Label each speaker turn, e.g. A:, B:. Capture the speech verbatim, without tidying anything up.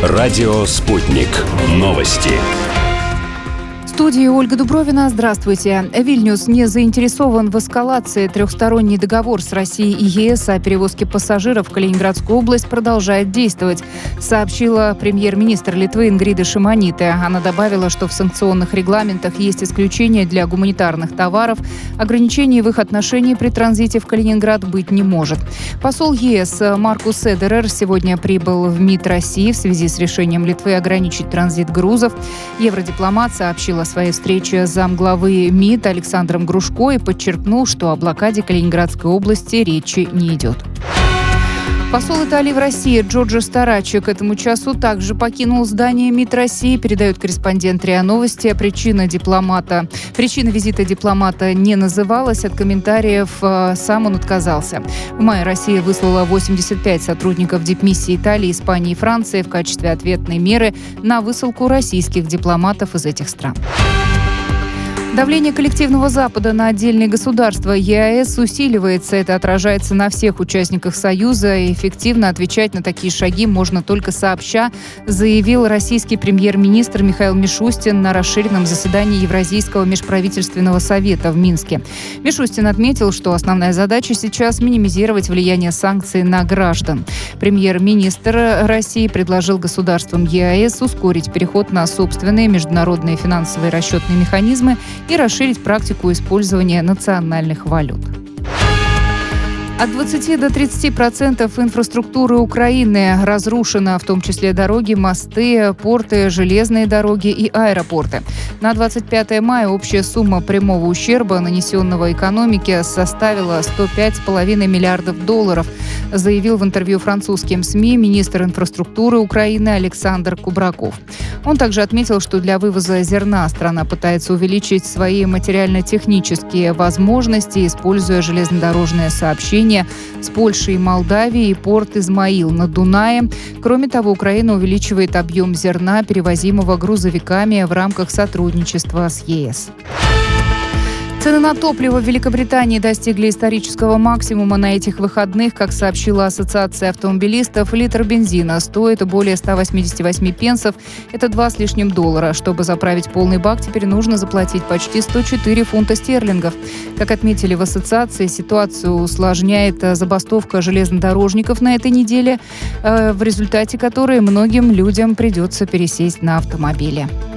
A: Радио «Спутник». Новости.
B: В студии Ольга Дубровина. Здравствуйте. Вильнюс не заинтересован в эскалации. Трехсторонний договор с Россией и ЕС о перевозке пассажиров в Калининградскую область продолжает действовать, сообщила премьер-министр Литвы Ингрида Шимоняте. Она добавила, что в санкционных регламентах есть исключения для гуманитарных товаров. Ограничений в их отношении при транзите в Калининград быть не может. Посол ЕС Маркус Седерер сегодня прибыл в МИД России в связи с решением Литвы ограничить транзит грузов. Евродипломат сообщил о своей встрече с замглавы МИД Александром Грушко и подчеркнул, что о блокаде Калининградской области речи не идет. Посол Италии в России Джорджо Стараччо к этому часу также покинул здание МИД России, передает корреспондент РИА Новости. Причина дипломата, причина визита дипломата не называлась, от комментариев сам он отказался. В мае Россия выслала восемьдесят пять сотрудников дипмиссии Италии, Испании и Франции в качестве ответной меры на высылку российских дипломатов из этих стран. Давление коллективного Запада на отдельные государства ЕАЭС усиливается. Это отражается на всех участниках Союза. И эффективно отвечать на такие шаги можно только сообща, заявил российский премьер-министр Михаил Мишустин на расширенном заседании Евразийского межправительственного совета в Минске. Мишустин отметил, что основная задача сейчас – минимизировать влияние санкций на граждан. Премьер-министр России предложил государствам ЕАЭС ускорить переход на собственные международные финансовые расчетные механизмы и расширить практику использования национальных валют. От двадцати до тридцати процентов инфраструктуры Украины разрушено, в том числе дороги, мосты, порты, железные дороги и аэропорты. На двадцать пятое мая общая сумма прямого ущерба, нанесенного экономике, составила сто пять целых пять десятых миллиардов долларов, заявил в интервью французским СМИ министр инфраструктуры Украины Александр Кубраков. Он также отметил, что для вывоза зерна страна пытается увеличить свои материально-технические возможности, используя железнодорожное сообщение с Польшей и Молдавией и порт Измаил на Дунае. Кроме того, Украина увеличивает объем зерна, перевозимого грузовиками в рамках сотрудничества с ЕС. Цены на топливо в Великобритании достигли исторического максимума на этих выходных. Как сообщила Ассоциация автомобилистов, литр бензина стоит более ста восьмидесяти восьми пенсов. Это два с лишним доллара. Чтобы заправить полный бак, теперь нужно заплатить почти сто четыре фунта стерлингов. Как отметили в Ассоциации, ситуацию усложняет забастовка железнодорожников на этой неделе, в результате которой многим людям придется пересесть на автомобили.